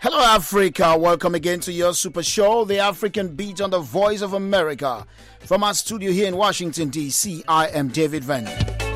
Hello, Africa. Welcome again to your super show, The African Beat on the Voice of America. From our studio here in Washington, D.C., I am David Van.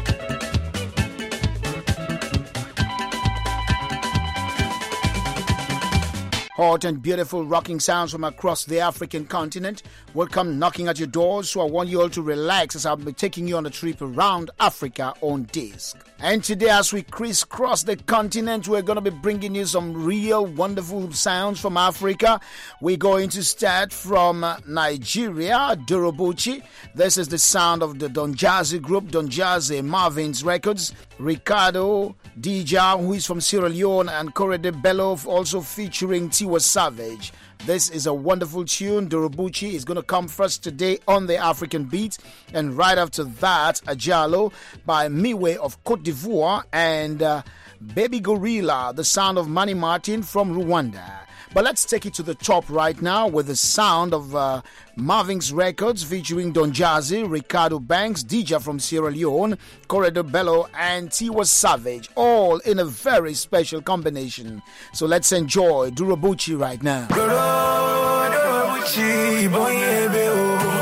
Hot and beautiful rocking sounds from across the African continent will come knocking at your doors, so I want you all to relax as I'll be taking you on a trip around Africa on disc. And today, as we crisscross the continent, we're going to be bringing you some real wonderful sounds from Africa. We're going to start from Nigeria, Dorobuchi. This is the sound of the Don Jazzy group, Don Jazzy, Marvin's Records. Ricardo Dija, who is from Sierra Leone, and Korede Bello, also featuring Tiwa Savage. This is a wonderful tune. Dorobuchi is going to come first today on the African Beat. And right after that, Ajalo by Miwe of Cote d'Ivoire and Baby Gorilla, the sound of Manny Martin from Rwanda. But let's take it to the top right now with the sound of Marvin's Records featuring Don Jazzy, Ricardo Banks, Dija from Sierra Leone, Korede Bello, and Tiwa Savage, all in a very special combination. So let's enjoy Dorobuchi right now. Dorobuchi, boy,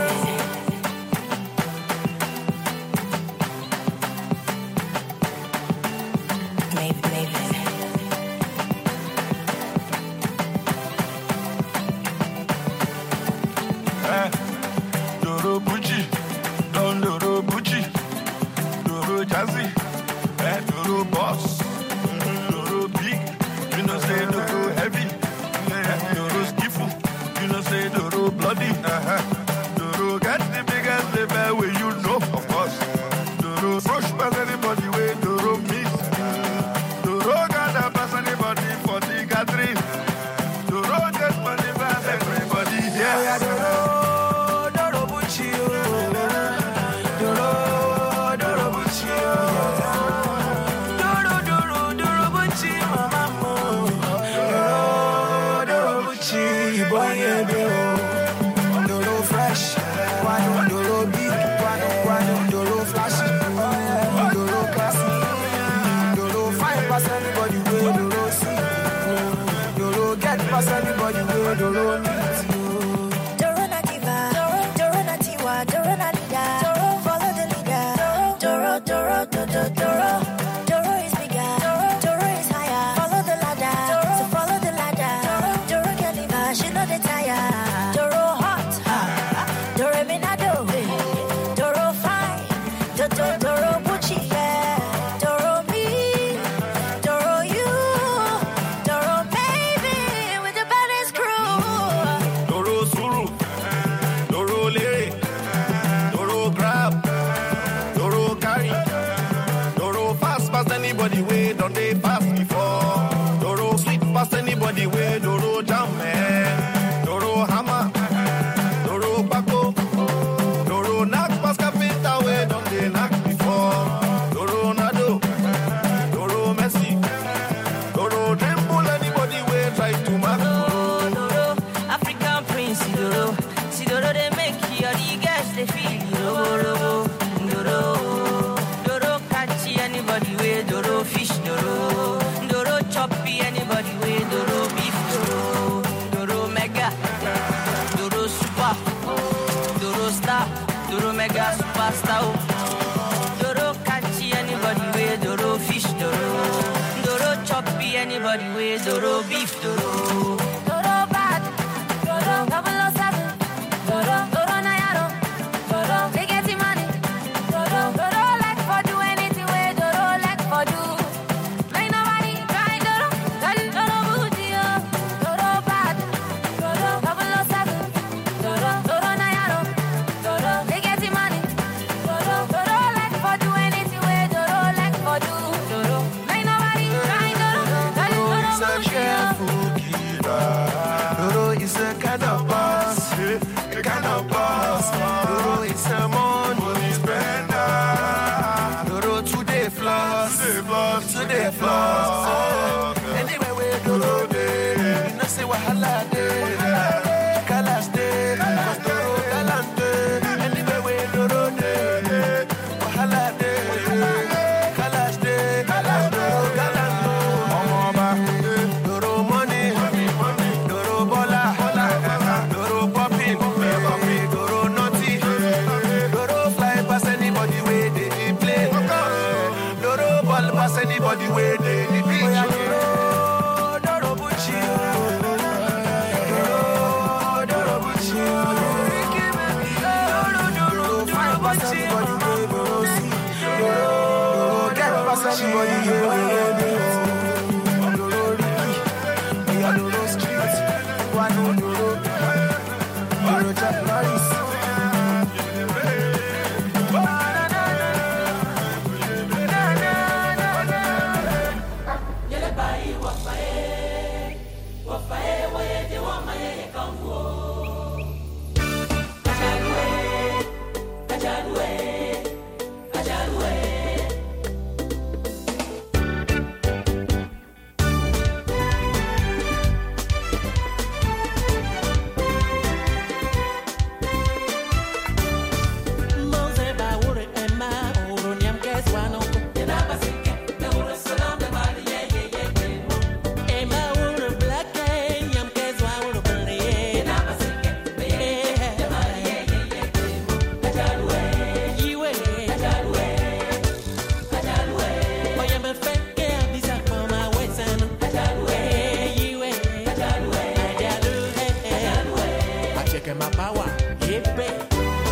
checking my power. Yeah, baby.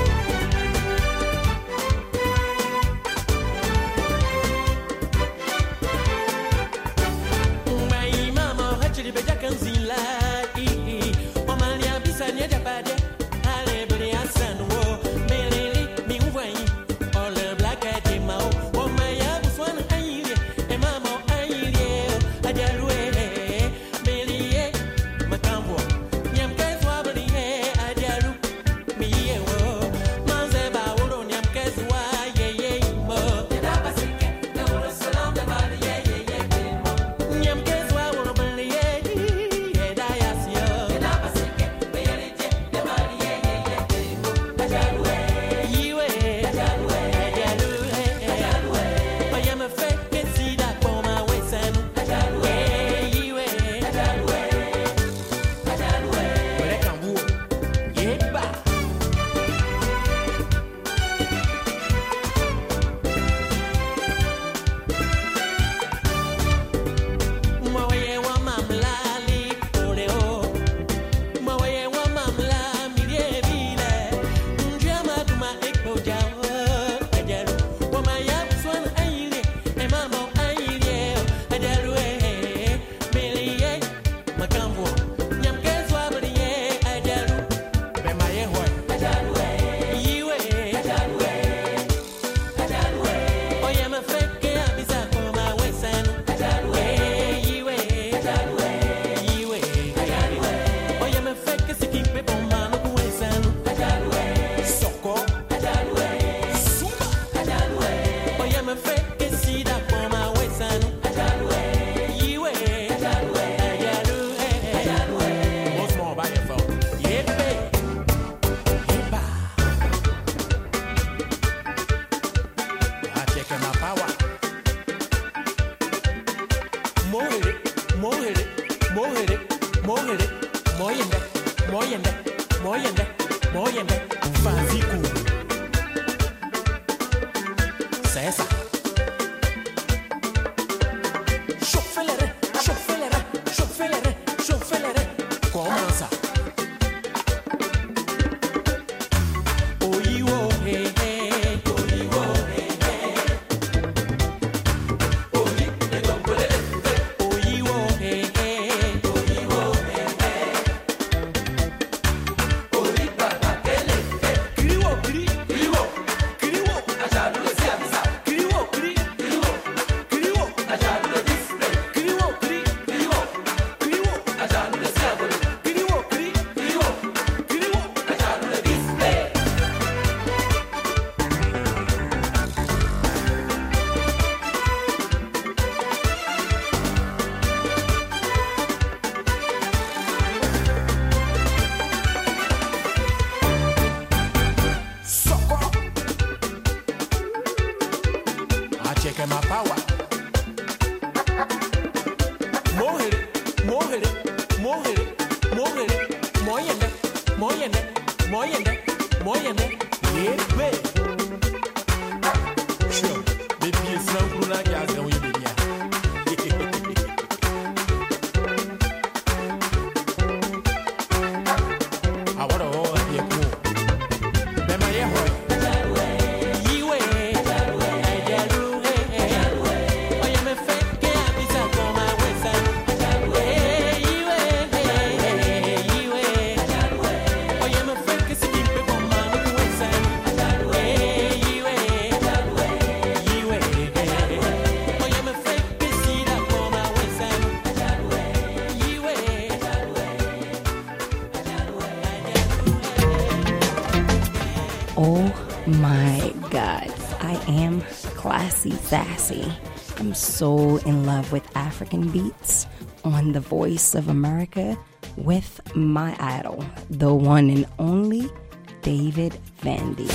Sassy. I'm so in love with African beats on The Voice of America with my idol, the one and only David Vandy.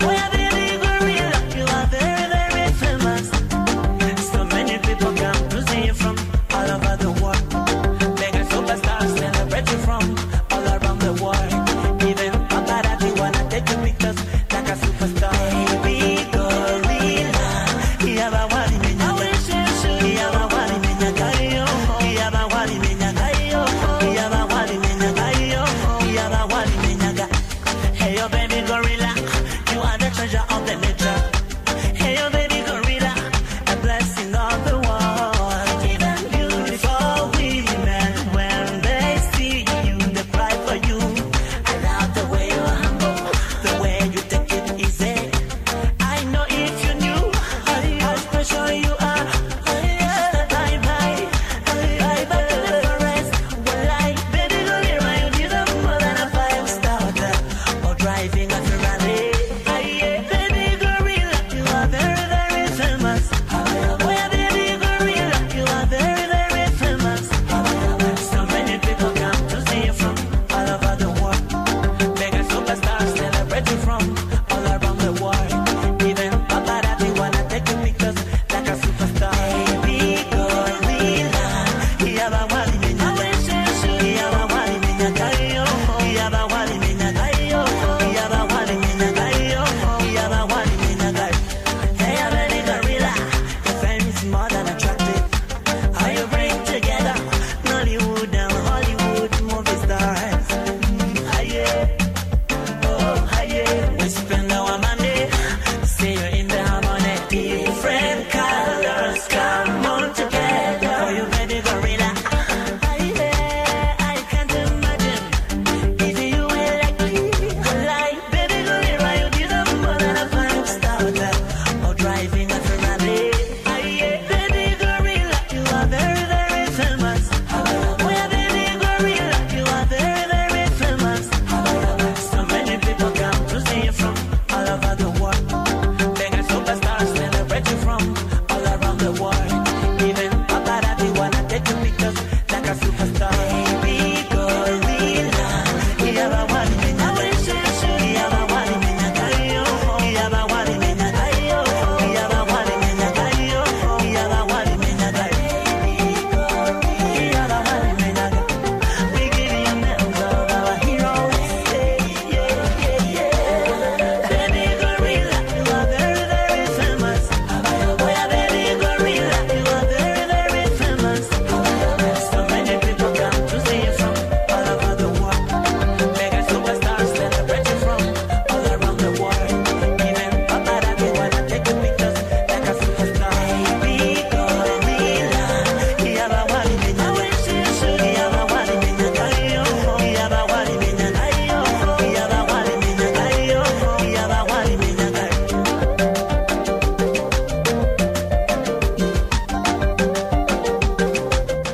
So many people come to see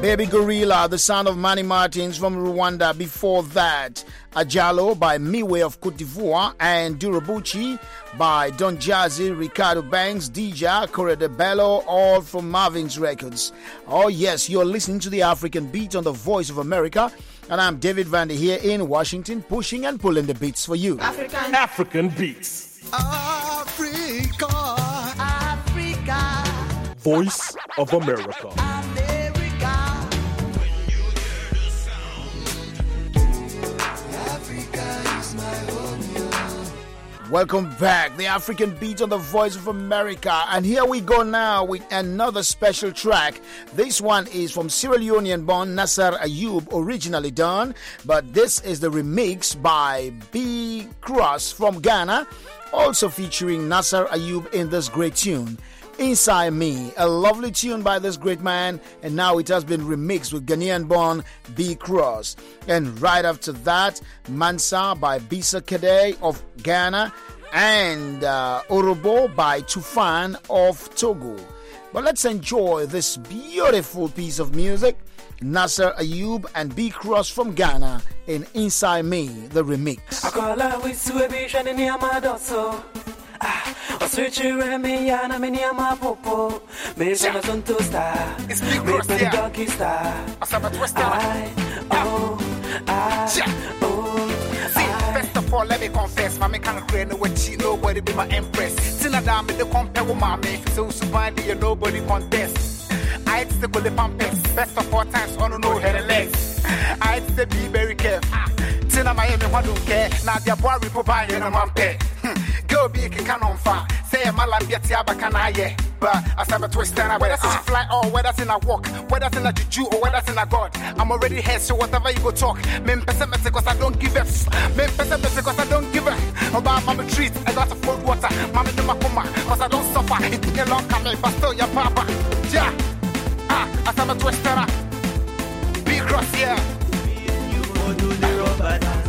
Baby Gorilla, the son of Manny Martins from Rwanda. Before that, Ajalo by Miwe of Cote d'Ivoire and Durabuchi by Don Jazzy, Ricardo Banks, Dija, Corre de Bello, all from Marvin's Records. Oh yes, you're listening to the African Beat on the Voice of America, and I'm David Vander here in Washington, pushing and pulling the beats for you. African Beats. Africa. Voice of America. Welcome back, the African Beat on the Voice of America, and here we go now with another special track. This one is from Sierra Leonean-born Nasser Ayub, originally done, but this is the remix by B. Cross from Ghana, also featuring Nasser Ayub in this great tune, Inside Me, a lovely tune by this great man, and now it has been remixed with Ghanaian-born B. Cross. And right after that, Mansa by Bisa Kade of Ghana, and Orobo by Tufan of Togo. But let's enjoy this beautiful piece of music, Nasser Ayub and B. Cross from Ghana in Inside Me, the remix. It's Big Cross, first of all, let me confess, mommy can't create no way, she nobody be my empress. Tina down with the compare with mommy, so find you nobody contest. I'd stick with the pampers, best of all times, on no head and legs. I'd say be very careful. Tina Miami, one don't care, now their boy will provide you a pay. Go be a can on fire. Say a malam get yaba can I but as I'm a twister, whether it's a fly or whether it's in a walk, whether it's in a juju or whether it's in a god. I'm already here, so whatever you go talk. Men pessimistic because I don't give up. Men pessimistic because I don't give up. About mama treat, I got a cold water. Mama do my coma, because I don't suffer. It took a long time, but still your papa. Yeah. As I'm a twister. Big Cross, yeah. You do the rubber dance.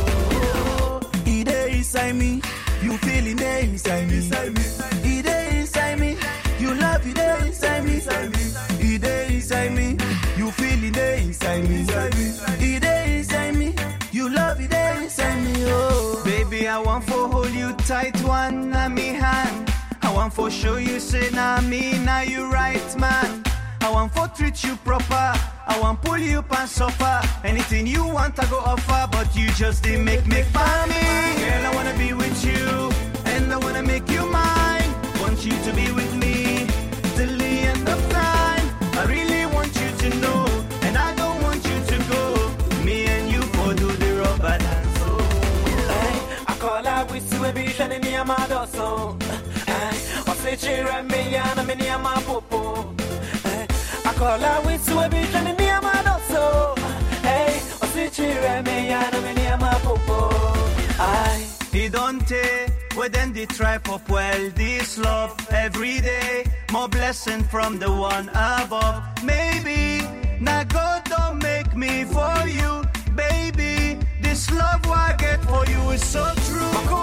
It inside me. You feel it there inside me. It there inside me. You love it there inside me. It there inside me. You feel it there inside me. It there inside me. You love it there inside me. Oh, baby, I want to hold you tight, one na me hand. I want to show you say na me, now you right man. I want to treat you proper. I want pull you past suffer. Anything you want I go offer, but you just didn't make me for me. Girl, I wanna be with you, and I wanna make you mine. Want you to be with me till the end of time. I really want you to know, and I don't want you to go. Me and you for do the rubber dance. I call out with you, baby, shining near my door. So I say, cheer me, and I'm near my popo. I call out with you, baby, shining near my door. So hey, I say, cheer me, and I'm near my popo. It don't take, well then they try for well this love every day. More blessing from the one above. Maybe now God don't make me for you, baby. This love I get for you is so true.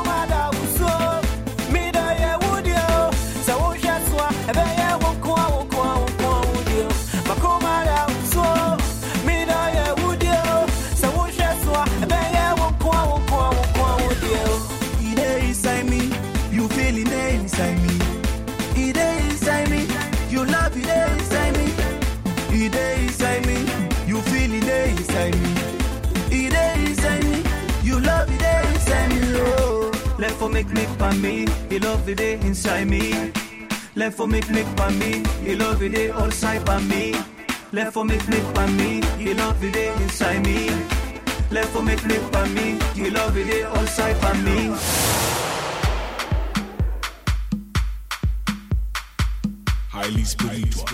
Inside me, it inside me. You love it inside me. It inside me. You feel it inside me. It inside me. You love it inside me. Oh, let for make by me. You love it inside me. Let for make by me. You love it all side by me. Let for make by me. You love it inside me. Let for make by me. You love it all side by me. Highly spiritual.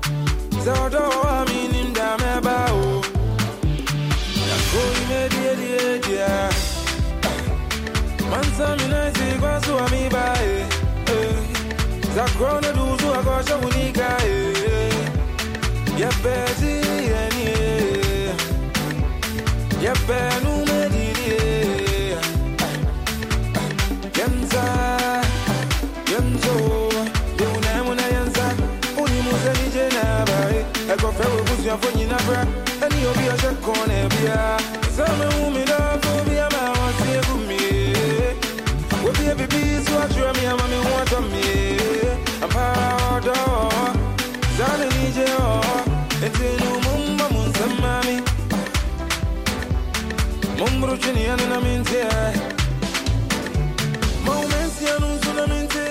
Zodo wa minim da meba o. Ya go imediate Mansami na si kwa suami bae. Zakrona duzu akosha unika. Yepezi yeni. Yepenu mediri. Yenza. Yenzo. Deunamuna yenza. Uni museni jena bae. Eko fewe kusi ya fonyi na bra. Eni obi ya shekone bia. Sama umida fobia ma wasi kumi. Webi ebi bisu achua mi ama mi wata mi. I'm proud of Zane nije o. Etenu mumba munsamami. Mumbru chini ane na minte. Maumensi anunsu na minte.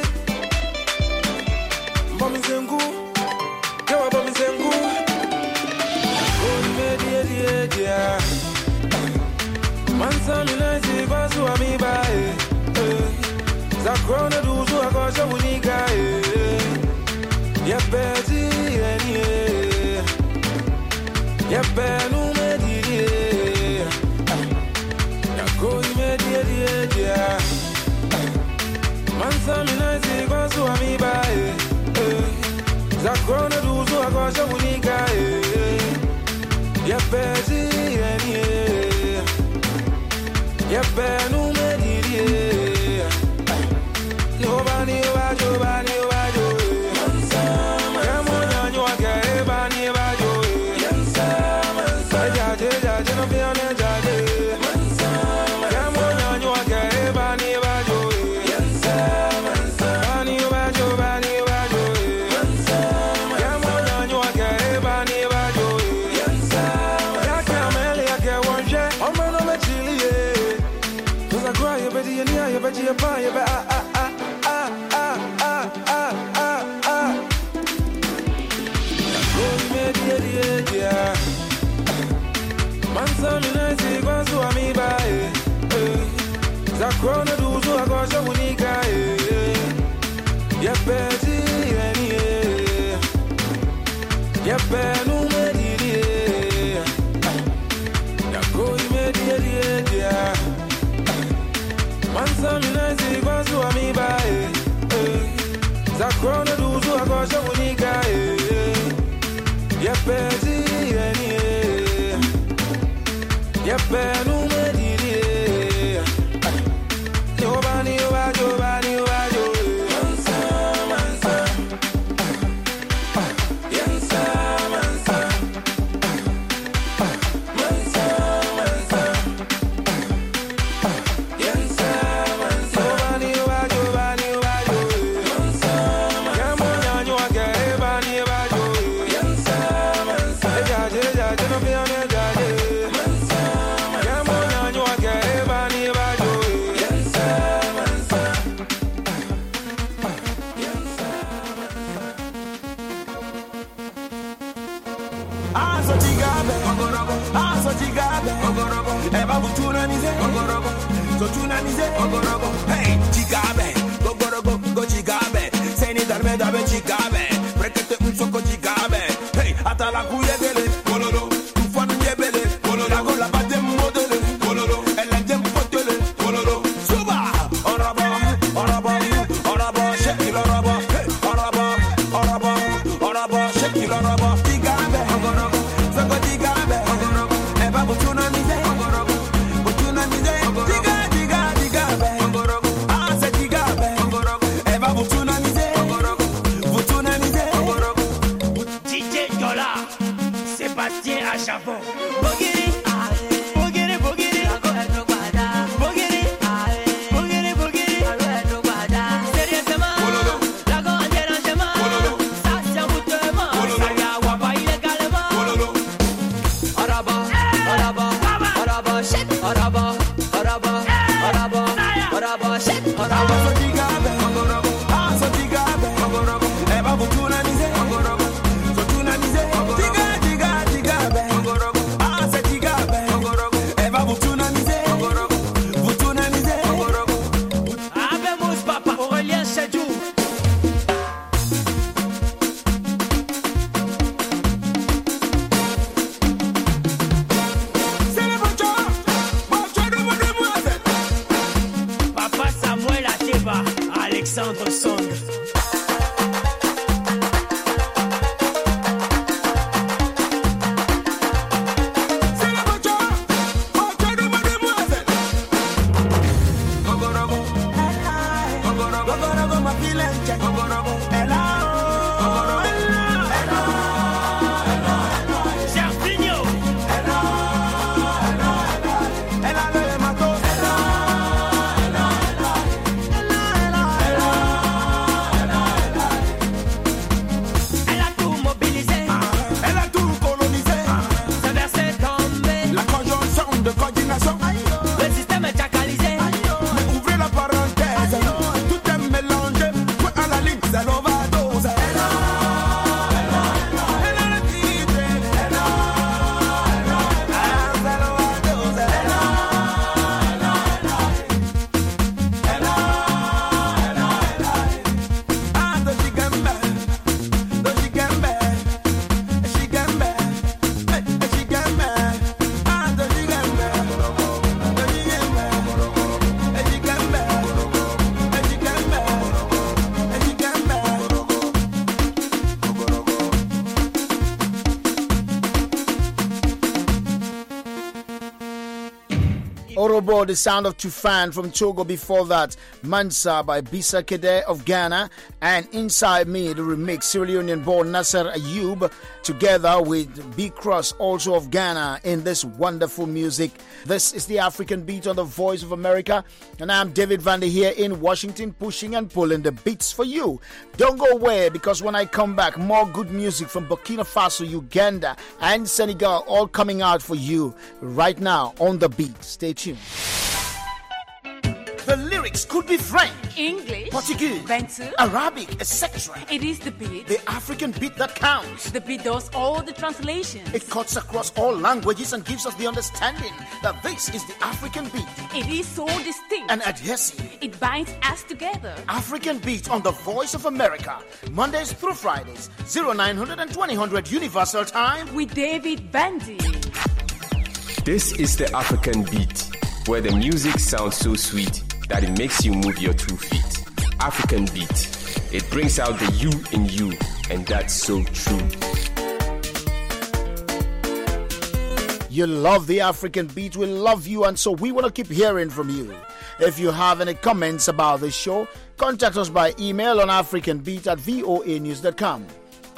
Mbami zengu. Kewa bami zengu. Dia. Mansami na si kwa suami bae. Zakrona duzu akosha unika. Yepezi yeni. Yepenu mediri. Yakoi mediri. Mansami na si kwa suami bae. Zakrona duzu akosha unika. Yepezi yeni. Yepenu mediri. Nobody obajo. Mansama. Yamonyanyo wake bani obajo. Yansama. Jaje no fiane jaje. Mansama. Yamonyanyo wake bani obajo. Yansama. Bani obajo. Mansama. Yamonyanyo wake bani obajo. Yansama. Yake ameli yake wonje. Omano mechilie. Toza kwa yebedi yenia yebedi yepa yebe Mansami na si kwa suami bae. Zakrona duzu akosha unika. Yepezi yeni. Yepenu mediri. Yakoi mediri. Mansami na si kwa suami bae. Zakrona duzu akosha unika. Yepezi yeni. Yepenu mediri. Nobody obajo. Mansa. Yansa. Mansa. Yansa. Nobody obajo. Mansa. Yamonyanyo wake bani obajo. Yansa. Jaje no fiane jaje. Eba butuna nize, so tuna nize, hey, chigabe, go chigabe, seni darme dabe chigabe, prekete unsoko chigabe, hey, atala kuye bele, kololo, ufanu yebele, kololo, lago la bade modele, kololo, elanjem potele, kololo, suba, oraba, shake it oraba, hey, oraba, shake it oraba, chigabe, soko chigabe, eba butuna nize. Orobo, the sound of Tufan from Togo. Before that, Mansa by Bisa Kede of Ghana. And Inside Me, the remix, Sierra Leonean born Nasser Ayub, together with B Cross, also of Ghana, in this wonderful music. This is the African Beat on the Voice of America. And I'm David Vander here in Washington, pushing and pulling the beats for you. Don't go away, because when I come back, more good music from Burkina Faso, Uganda, and Senegal, all coming out for you right now on the beat. Stay tuned. The lyrics could be French, English, Portuguese, Bantu, Arabic, etc. It is the beat. The African beat that counts. The beat does all the translations. It cuts across all languages and gives us the understanding that this is the African beat. It is so distinct and adhesive. It binds us together. African Beat on the Voice of America, Mondays through Fridays, 0900 and 2000 Universal Time with David Bandy. This is the African Beat, where the music sounds so sweet that it makes you move your 2 feet. African Beat. It brings out the you in you, and that's so true. You love the African Beat, we love you, and so we want to keep hearing from you. If you have any comments about the show, contact us by email on africanbeat@voanews.com.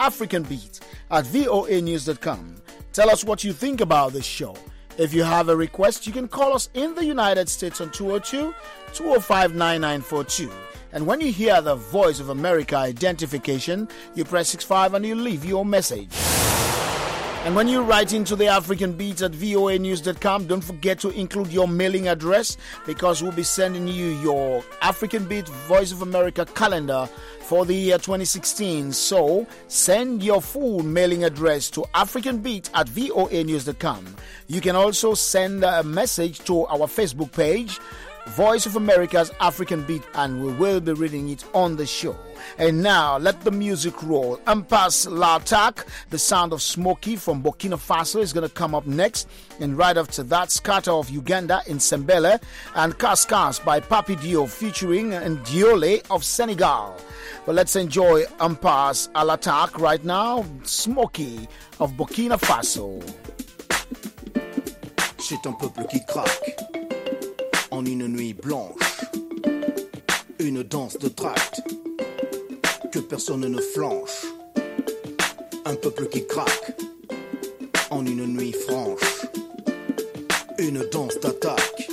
africanbeat@voanews.com. Tell us what you think about the show. If you have a request, you can call us in the United States on 202-205-9942. And when you hear the Voice of America identification, you press 65 and you leave your message. And when you write into the African Beat at voanews.com, don't forget to include your mailing address, because we'll be sending you your African Beat Voice of America calendar for the year 2016. So send your full mailing address to africanbeat@voanews.com. You can also send a message to our Facebook page, Voice of America's African Beat, and we will be reading it on the show. And now, let the music roll. Ampas Latak, the sound of Smokey from Burkina Faso, is going to come up next. And right after that, Scatter of Uganda in Sembele, and Kaskas by Papi Dio featuring Ndiole of Senegal. But let's enjoy Ampas Latak right now, Smokey of Burkina Faso. C'est un peuple qui craque en une nuit blanche, une danse de tract que personne ne flanche. Un peuple qui craque en une nuit franche, une danse d'attaque.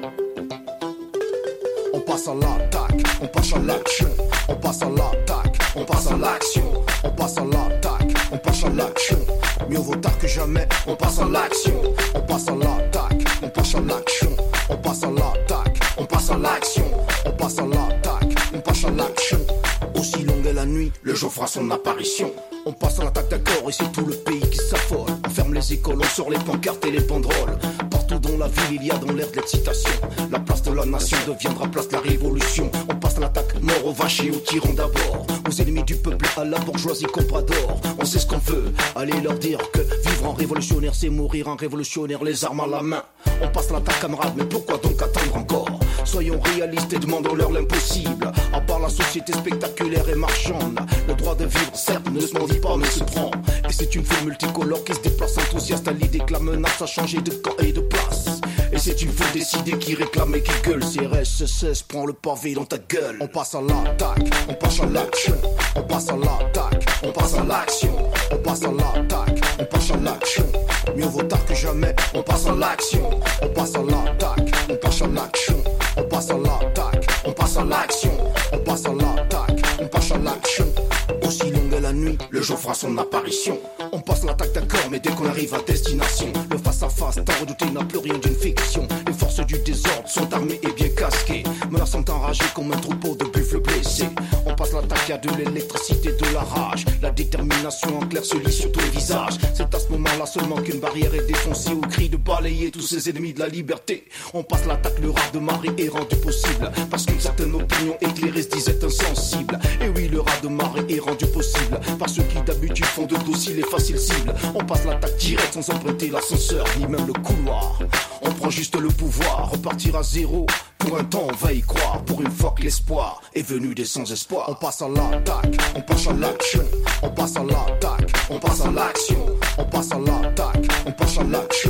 On passe à l'attaque, on passe à l'action. On passe à l'attaque, on passe à l'action. On passe à l'attaque, on passe à l'action. Mieux vaut tard que jamais, on passe à l'action. On passe à l'attaque, on passe à l'action. On passe à l'attaque, on passe à l'action. On passe à l'attaque, on passe à l'action. Aussi longue est la nuit, le jour fera son apparition. On passe à l'attaque d'accord et c'est tout le pays qui s'affole. On ferme les écoles, on sort les pancartes et les banderoles. Partout dans la ville, il y a dans l'air de l'excitation. La place de la nation deviendra place de la révolution. On passe à l'attaque, mort aux vaches et aux tyrans d'abord. Aux ennemis du peuple, à la bourgeoisie comprador. On sait ce qu'on veut, allez leur dire que vivre en révolutionnaire, c'est mourir en révolutionnaire, les armes à la main. On passe à l'attaque, camarades, mais pourquoi donc attendre encore? Soyons réalistes et demandons-leur l'impossible. À part la société spectaculaire et marchande, le droit de vivre, certes, ne se mendie pas, mais se prend. Et c'est une foule multicolore qui se déplace enthousiaste à l'idée que la menace a changé de camp et de place. Et c'est une foule décidée qui réclame et qui gueule. CRS, prends le pavé dans ta gueule. On passe à l'attaque, on passe à l'action. On passe à l'attaque, on passe à l'action. On passe à l'attaque, on passe à l'action. Mieux vaut tard que jamais, on passe à l'action. On passe à l'attaque, on passe à l'action. On passe à l'attaque, on passe à l'action. On passe à l'attaque, on passe à l'action. Aussi longue est la nuit, le jour fera son apparition. On passe l'attaque d'accord, mais dès qu'on arrive à destination, le face-à-face tant redouté n'a plus rien d'une fiction. Les forces du désordre sont armées et bien casquées, menaçant enragées comme un troupeau de buffles blessés. On passe l'attaque, il y a de l'électricité, de la rage. La détermination en clair se lit sur tous les visages. C'est à ce moment-là seulement qu'une barrière est défoncée au cri de balayer tous ces ennemis de la liberté. On passe l'attaque, le raz de marée est rendu possible parce qu'une certaine opinion éclairée se disait insensible. Et oui, le raz de marée est rendu possible par ceux qui d'habitude font de docile et facile cible. On passe l'attaque directe sans emprunter l'ascenseur ni même le couloir. On prend juste le pouvoir, repartir à zéro. Pour un temps on va y croire, pour une fois que l'espoir est venu des sans-espoir. On passe à l'attaque, on passe à l'action. On passe à l'attaque, on passe à l'action. On passe à l'attaque, on passe à l'action.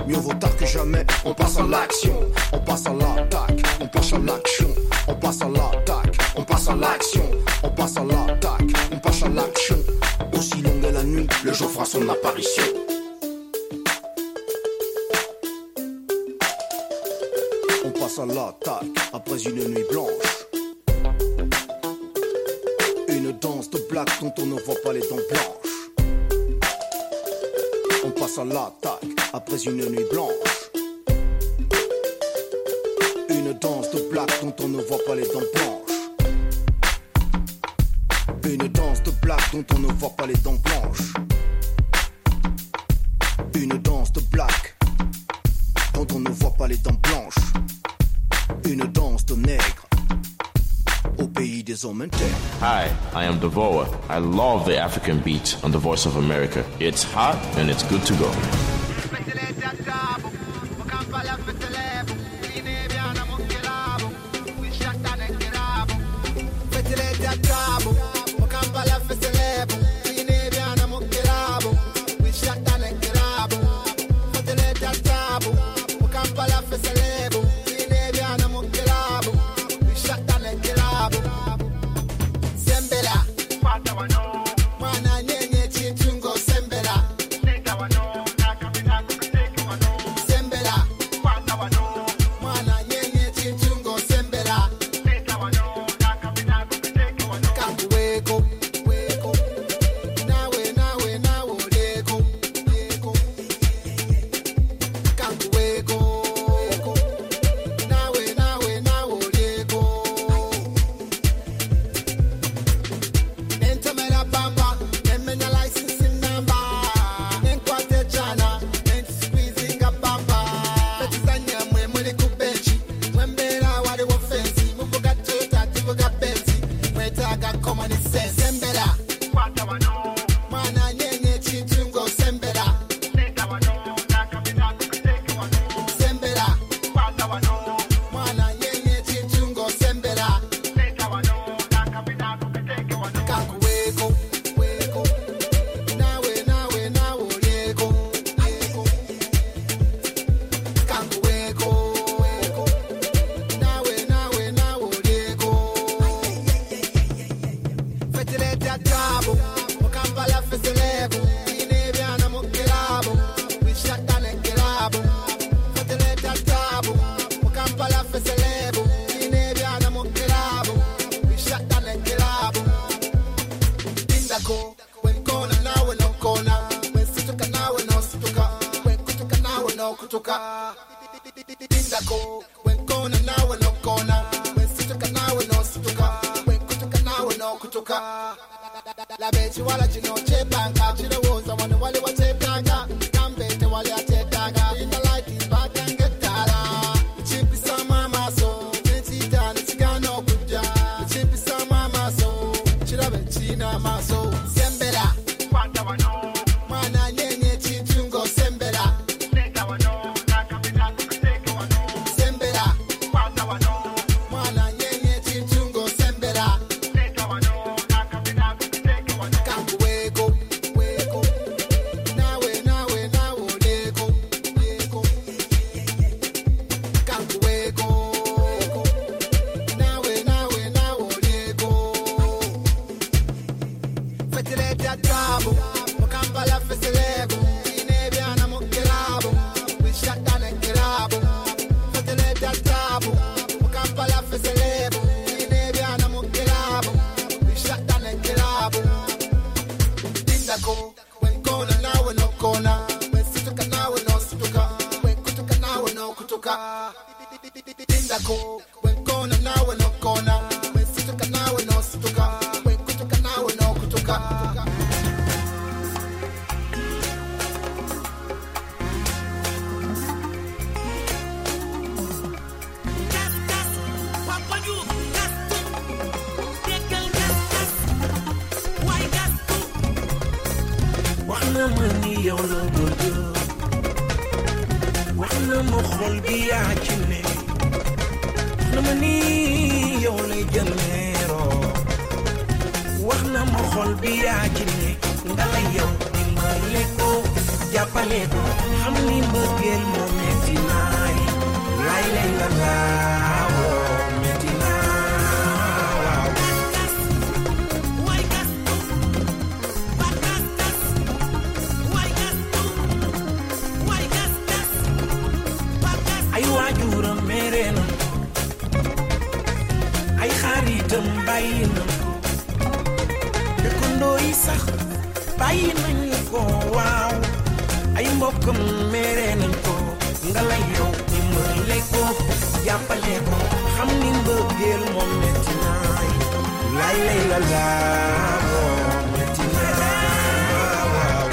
Mieux vaut tard que jamais, on passe à l'action. On passe à l'attaque, on passe à l'action. On passe à l'attaque, on passe à l'action. On passe à l'attaque, on passe à l'action. Aussi longue est la nuit, le jour fera son apparition. On passe à l'attaque, après une nuit blanche. Une danse de black dont on ne voit pas les dents blanches. On passe à l'attaque, après une nuit blanche. Une danse de black dont on ne voit pas les dents blanches. Une danse de black dont on ne voit pas les dents blanches. Une danse de black dont on ne voit pas les dents blanches. Une danse de nègre au pays des hommes intègres. Hi, I am Devoa. I love the African beat on the Voice of America. It's hot and it's good to go. xam ni mbëggeel moo metti naay lay lay la laawoo metti naa ay waajuram mere na ay xaritam bàyyi na dëkkandoo yi sax bàyyi nañu ko waaw ay mbokkam mere nañ ko nga la yow dimbale ko jàppale ko xam ni mbëggeel moom metti naay lay lay la laa metti naa waaw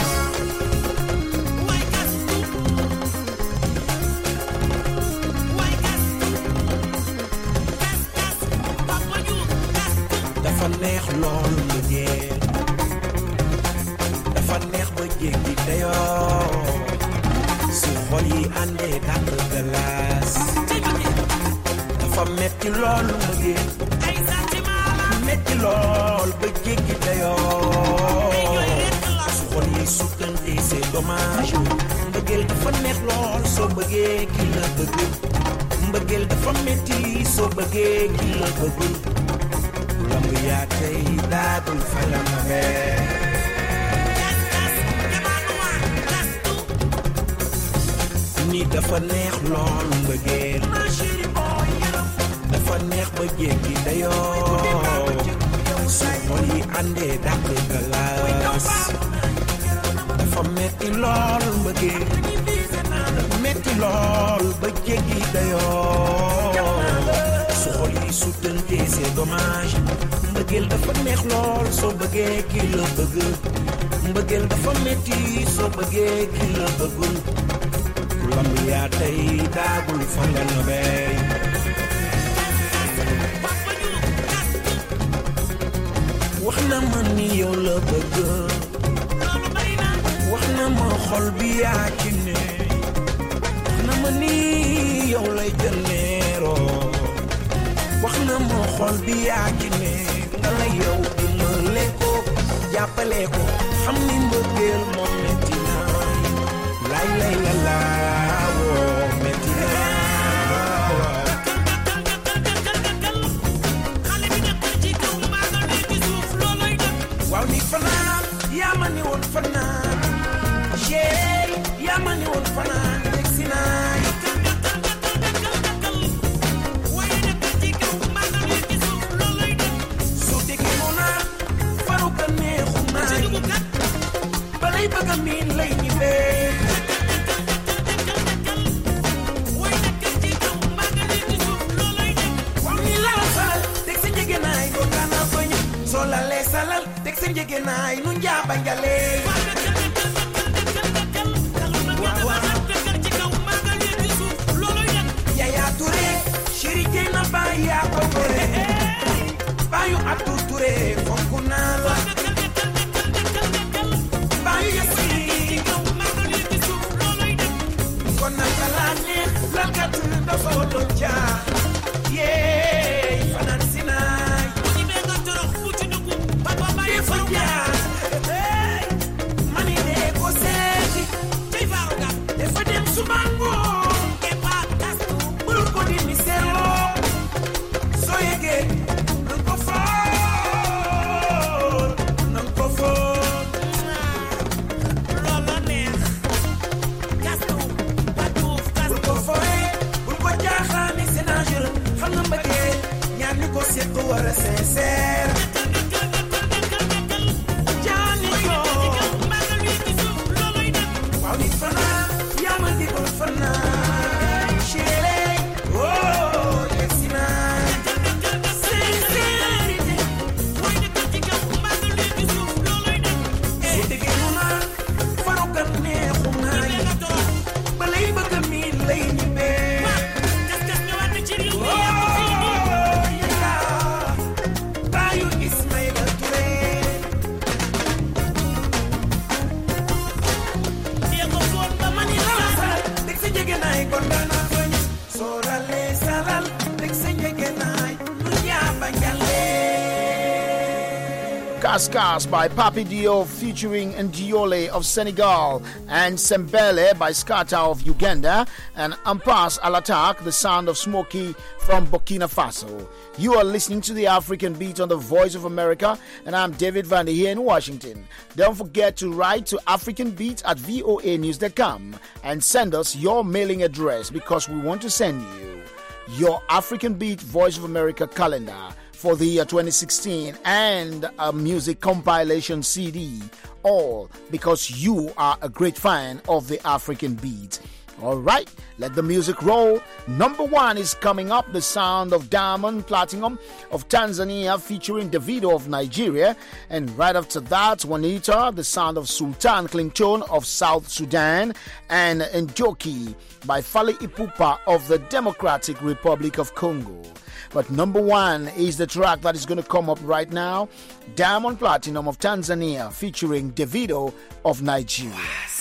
dafa neex lool mbëggeel dafa neex ba jéggi dayoo su xol yi àndee dàq galaas dafa metti lool mbëggeel metti lool ba jéggi dayoo su xol yi sukkante c'est dommage mbëggeel dafa neex lool soo bëggee ki la bëgg mbëggeel dafa metti soo bëggee ki la bëgg lamb yaa tey daadul fa la ma ni dafa neex lool mbëggeel dafa neex ba jéggi dayoo su xol yi àndee dàq galaas dafa metti lool mbëggeel metti lool ba jéggi dayoo su xol yi sutante c'est dommage mbëggeel dafa neex lool soo bëggee ki la bëgg mbëggeel dafa metti soo bëggee ki la bëggul lamb yaa tey daagul fa nga nobey wax na ma ni yow la bëgg wax na ma xol bi yaa ci ne wax na ma ni yow lay jëneeroo wax na ma xol bi yaa ci ne nga la yow dimbale ko jàppale ko xam ni mbëggeel moom metti naay lay lay la laawoo metti waaw ni fanaan yaa ma ni woon fanaan jéey yaa ma ni woon fanaan yegg si naay su déggee mu naan faru ka neexu naay balay bëgg a miin lay ñibbee soo la lee salal teg sa njëgënaay nu njaaba njale Yaya Touré chéri jey na baay yaa ko gore baayu Abdou Touré fonk naa la baayu yasi kon na balaa neex lalkat dafa doon jaax yeey fanaan si naay Kaskas by Papi Dio featuring Ndiole of Senegal, and Sembele by Skata of Uganda, and Ampas Alatak, the sound of Smokey from Burkina Faso. You are listening to the African Beat on the Voice of America, and I'm David Vandy here in Washington. Don't forget to write to africanbeat@voanews.com and send us your mailing address, because we want to send you your African Beat Voice of America calendar for the year 2016 and a music compilation CD, all because you are a great fan of the African Beat. All right, let the music roll. Number 1 is coming up, the sound of Diamond Platinum of Tanzania featuring Davido of Nigeria. And right after that, Juanita, the sound of Sultan Clinton of South Sudan, and Njoki by Fally Ipupa of the Democratic Republic of Congo. But number 1 is the track that is going to come up right now, Diamond Platinum of Tanzania featuring Davido of Nigeria.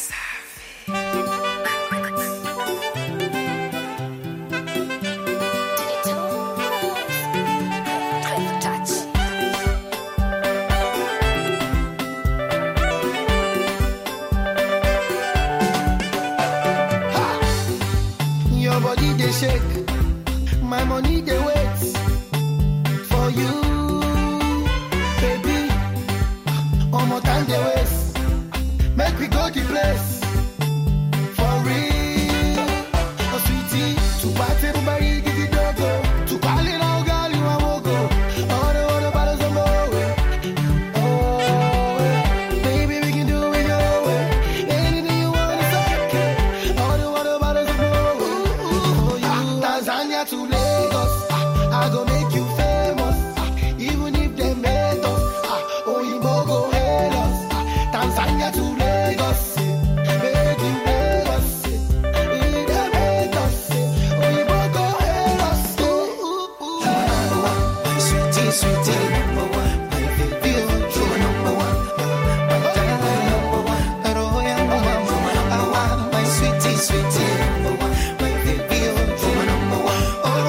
Your body they shake, my money they wait for you, baby. One more time they waste, make we go the place for real. Oh sweetie, to party everybody give it go, to call it out girl you want go. All the bottles on my way, oh baby we can do it your way. Anything you want is okay. All the bottles on my way. Tanzania to Lagos, I go make you famous, even if they made us, Oyinbo go hate us. Tanzania to Lagos, make you famous, if they made us, Oyinbo go hate us. Number 1, sweetie, sweetie, number 1, my baby, you number 1, my darling, number 1, Roya, my sweetie, sweetie, number 1, my baby, you number 1.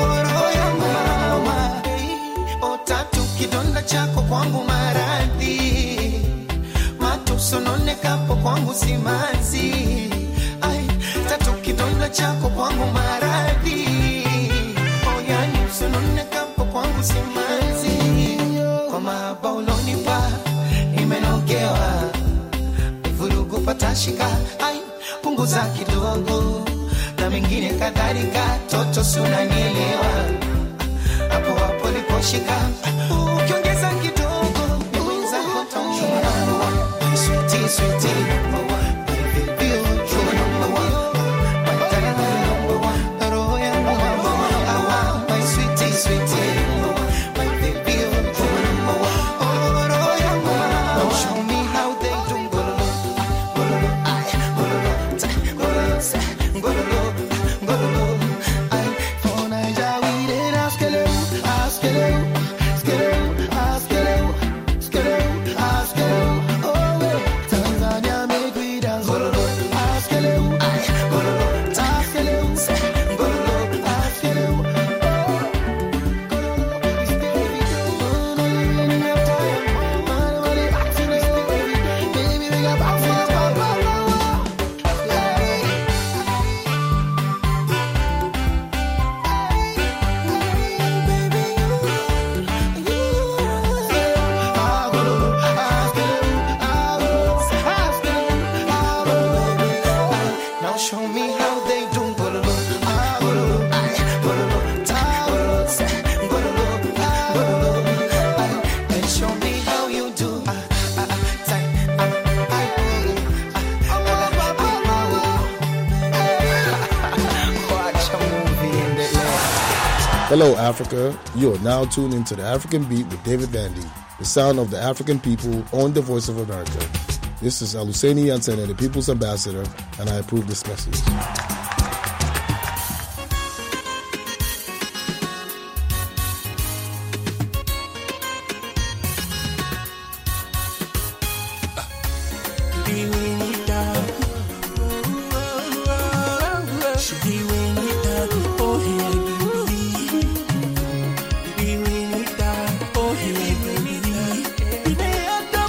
Otatu kidonda chako kwangu maradhi, matusononekapo kwangu simanzi. Ai, tatu kidonda chako kwangu maradhi, oyani usononekapo kwangu simanzi. Kwa mahaba ulonipa nimenogewa, vurugu patashika. Ai, punguza kidogo na mengine kadhalika, toto si unanielewa, hapo hapo liposhika, ukiongeza kidogo mwenzako taumia. Sweetie, sweetie, number 1, my baby, you number 1, my darling, number 1, roho yangu number 1, my sweetie, sweetie, number 1, my baby, you number 1, roho yangu number 1. Show me how they do gololo, gololo, ay, gololo, gololo, gololo, gololo, ay. For Naija we dey askele, askele, askele, askele, askele, askele. Oh, Tanzania make we dance. Gololo, askele, ay, gololo, askele, gololo, askele. Now show me how they do gololo, gololo, ay, gololo, gololo, gololo, gololo, ay, and show me how you do. Watch a movie in the air. Hello, Africa. You are now tuned into the African Beat with David Vandy, the sound of the African people on the Voice of America. This is Aluseni Yansen, the People's Ambassador, and I approve this message. Oh,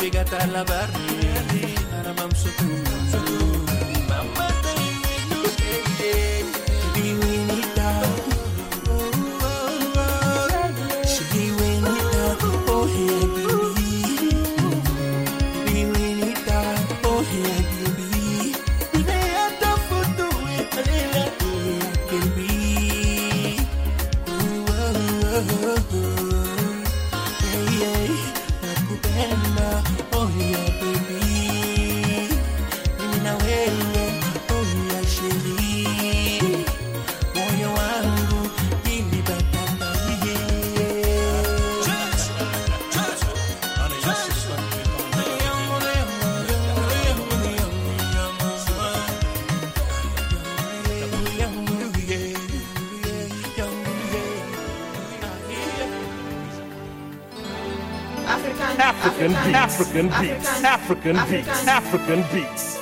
Obrigata la barri, aramam sotu. Mama tayo biwinita. Shibiwinita, oh hey baby. Biwinita, oh hey baby. Neata futu etrela baby. Hey, nakupenda, oh yeah baby. Mimi na wewe, oh yeah sheri. Moyo wangu nilibatamba African beats.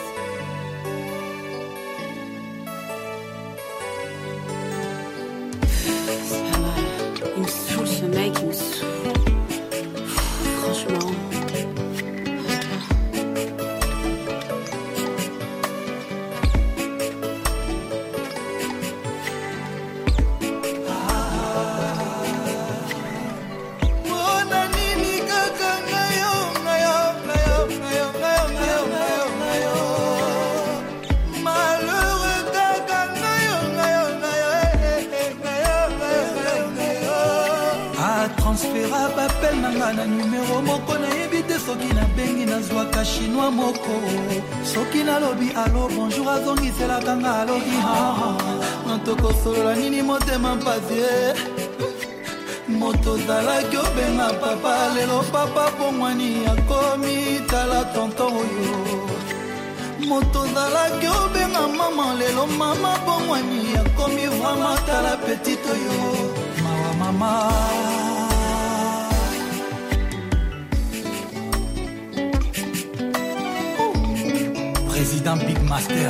Il me saoule ce mec, il me saoule. Franchement. Transférable appel nanga na numéro moko na yebite soki na bengi na zwaka chinois moko soki na lobi allo bonjour azongisela kanga aloki natoko solola nini motema mpasie moto zalaki obenga papa lelo papa pongwani akomi tala tonton oyo moto zalaki obenga mama lelo mama pongwani akomi vraimen tala petite oyo mawa mama. Président Big Master.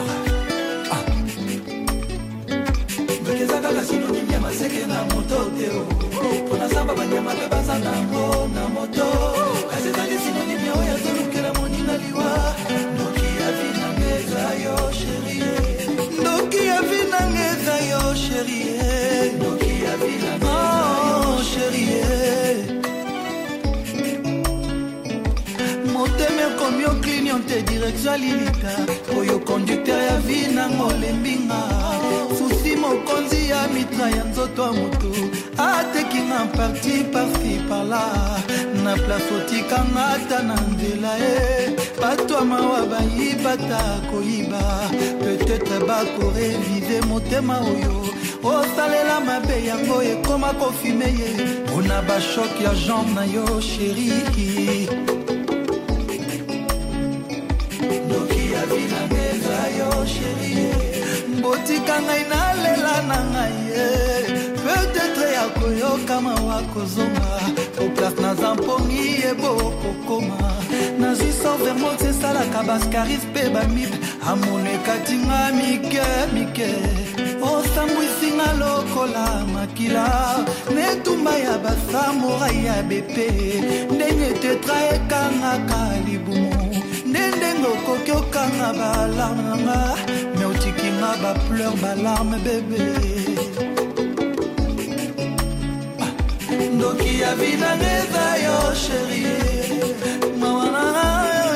Bekezaka la synonyme ya maseke na moto teo. Pona samba banyama baza na moto. Kasezali synonyme ya oya zolukela monina liwa. Ndoki ya vina ngeza yo chérie. Ndoki ya vina ngeza yo chérie. Ndoki ya vina ngeza yo chérie. Moteme komi oklini onte direction alilika oyo conducteur ya vi nango lembinga susi mokonzi ya mitra ya nzoto ya moto atekinga parti parti parla na place otikanga ata na nzela bato amawa bayibata koyiba peut-être bakorevive motema oyo osalela mabe yango ekoma kofime ye ona bashoki ya jambe na yo chéri. Mbotika ngai nalela na ngai peut-être ya koyoka mawa kozonga au place na zampongi ebokokoma nazwi so vermont esalaka baskaris mpe bamip amonekati nga mike osambwisinga lokola makila netumba ya basamurai ya bepe ndenge tetra ekangaka libumu ndenge okoki okanga balarme nanga me otikinga bapleur balarme bebe ndoki ya vida ngeza yo chérie mawana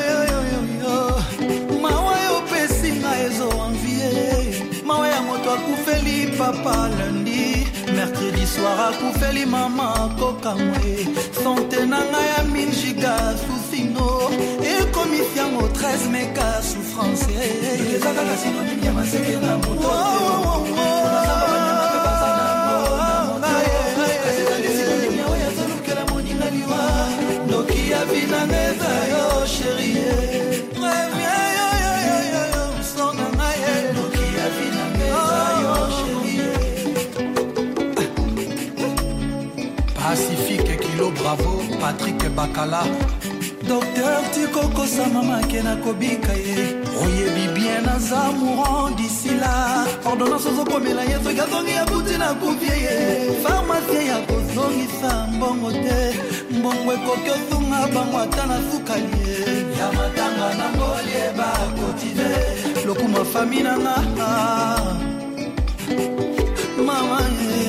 mawa yo pesinga ezo envie mawa ya moto akufeli papa lundi mercredi soir akufeli mama kokamwe sante nanga ya minjiga susino ekomisiango 13 meka souffrance ezakaka synonyme ya maseke na moto ndoki ya vina ngeza yo chérie Pacifique Kilo Bravo Patrick Bakala Docteur Tikokosa mama kena kobika ye oyebi bien naza mourant d'ici là ordonnance ozokomela ye soki azongi ya buti na kupie ye pharmacie ya kozongisa mbongo te Mongwe kokyotunga bangwatana fukalie Yamatanga na ngolie ba kotide Lokuma famina nga Mama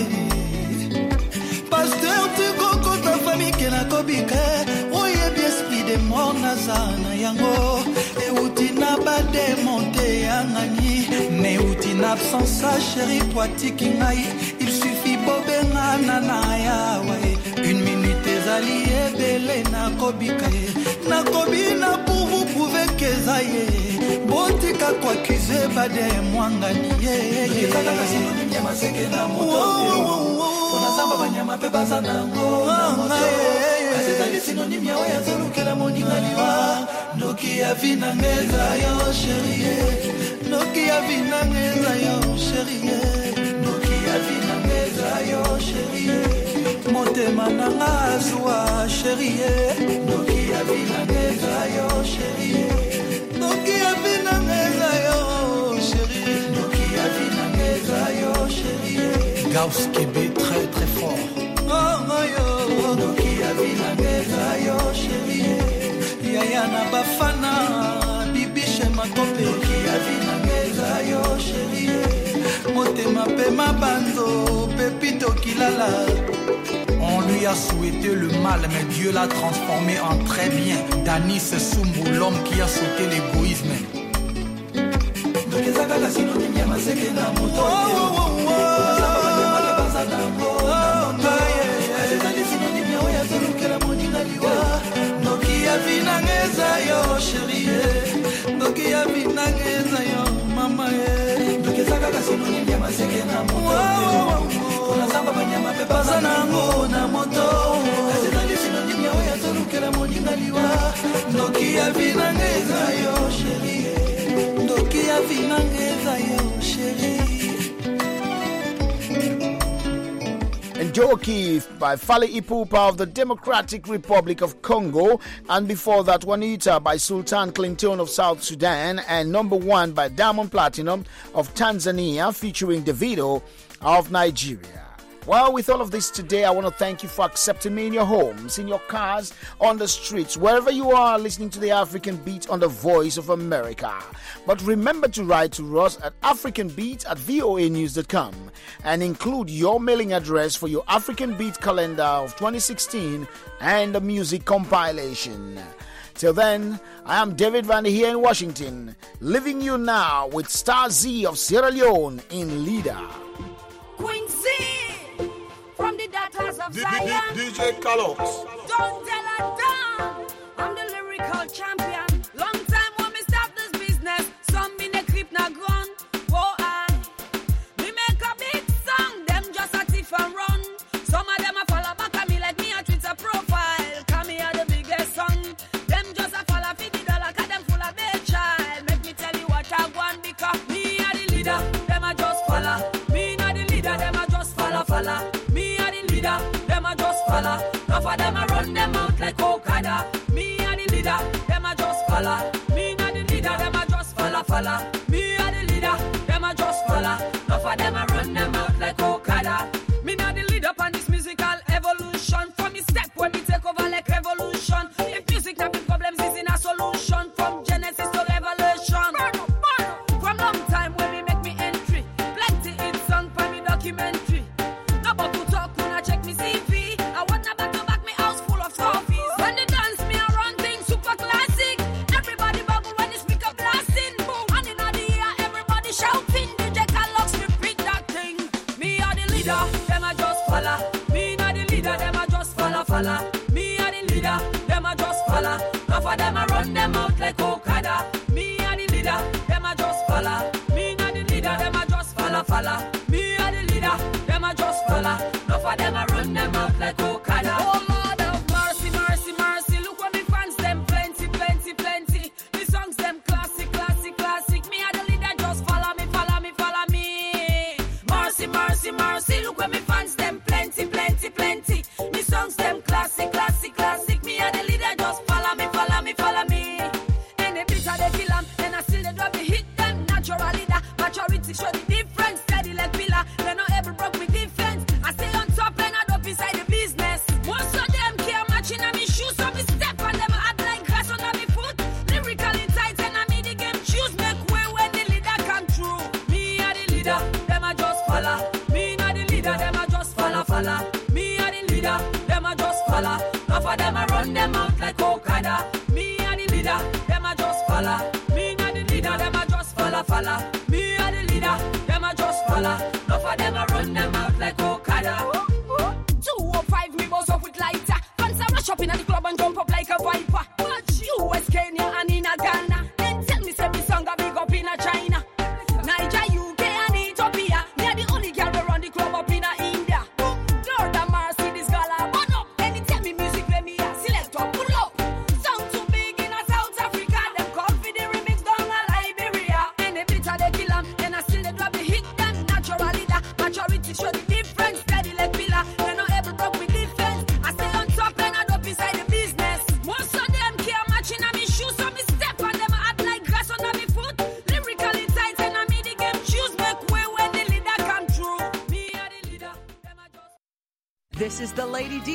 Pasteur tu koko ta famille kena kobike Oye biespi de mort nazana yango E utina ba démonté yangani Ne utina absence chérie toi tiki ngai Il suffit bobenga nanaya ouais Une minute ezali ebele na kobika Na kobina pour vous prouver que ça y est Botika kwa kize bade mwangani Kaka kasino ni mnyama seke na moto Samba banyama pe bazana ngo na moto Azezali sinonime ya oya zolu kela moni ngaliwa Noki ya vina ngeza yo chérie Noki ya vina ngeza yo chérie Noki ya vina ngeza yo chérie Motema nanga azwa chérie Noki ya vina ngeza yo chérie Noki ya vina ngeza yo chérie Noki ya vina ngeza yo chérie Gauss Kébé très très fort. Oh yo, Noki avina ngeza yo chérie. Yaya na bafana, bibi shema kope. Noki avina ngeza yo chérie. Motema pe mabando, pepito kilala. On lui a souhaité le mal, mais Dieu l'a transformé en très bien. Danis Sumbu, l'homme qui a sauté l'égoïsme. Dokezaka la synonyme ya maseke na moto. Noki ya vinangeza yo chérie Noki ya vinangeza yo mama Dokezaka ka synonyme ya maseke na moto Tunasamba banyama pe bazana ngo na moto Azezali synonyme ya oya zolukela moninga liwa Noki ya vinangeza yo chérie Noki ya vinangeza yo chérie Njoki by Fally Ipupa of the Democratic Republic of Congo, and before that Juanita by Sultan Clinton of South Sudan, and Number One by Diamond Platinum of Tanzania featuring Davido of Nigeria. Well, with all of this today, I want to thank you for accepting me in your homes, in your cars, on the streets, wherever you are listening to the African Beat on the Voice of America. But remember to write to us at africanbeat@voanews.com and include your mailing address for your African Beat calendar of 2016 and the music compilation. Till then, I am David Van here in Washington, leaving you now with Star Z of Sierra Leone in Leader. Quincy! From the daughters of Zion, DJ Carlos. Don't tell her down. I'm the lyrical champion. Long time when me start this business, some me ne creep na ground. Whoa, me make a big song, them just a tiff and run. Some of them a follow back at me like me a Twitter profile. Come here the biggest song. Them just a follow $50, cause them full of their child. Make me tell you what I want, because me a the leader, them a just follow. Me not the leader, them a just follow. Them a just follow. Enough of them a run them out like Okada. Me a the leader, them a just follow. Me not the leader, them a just follow. Me a the leader, them a just follow. Enough of them a run them out like Okada. Me not the leader on this musical evolution. From me step when me take over like revolution. If music not big problems is in a solution. From Genesis to Revelation. From long time when me make me entry. Plenty hit song for me documentary. Check me CV. I want a back to back me house full of trophies. When they dance me around things super classic. Everybody bubble when the speaker blasting. Boom. And in the air everybody shouting. DJ Carlos repeat that thing. Me are the leader, them a just follow. Me not the leader, them a just follow. Me are the leader, them a just follow. Enough of them a run them out like Okada. Me are the leader, them a just follow. Me not the leader, them a just follow. Me are the leader, them a just follow. For them I run them out like Okada. Oh Lord of mercy, mercy, mercy. Look what me fans them plenty. Me songs them classic. Me a the leader, just follow me. Mercy, mercy, mercy. Look what me fans them plenty. Me songs them classic. Me a the leader, just follow me. And the beat they kill them, and I still they drop the hit them natural. follow. Enough of them I run them out like Okada. Me and the leader, them I just follow. Me and the leader, them I just follow. Me and the leader, them I just follow. Enough of them I run them out like Okada. 205 me boss up with lighter. Once I rush up in the club and jump up like a viper. US, Kenya and in a Ghana. Then tell me say me song a big up in a China. Niger, UK and Ethiopia. Me are the only girl we run the club up in a India. Lord of mercy, this girl a burn up. Anytime me music when me a select up, pull up. Sound too big in a South Africa. Them call for the remix down a Liberia. And the bitter they kill 'em, then I still they drop the hit. Them naturally that maturity show the difference. Steady like pillar, they not able to with defense. I stay on top and I don't beside the business. Most of them care matching on me shoes, so me step on them act like grass under me foot. Lyrically tight and I me the game choose make way when the leader come through. Me are the leader. This is the Lady D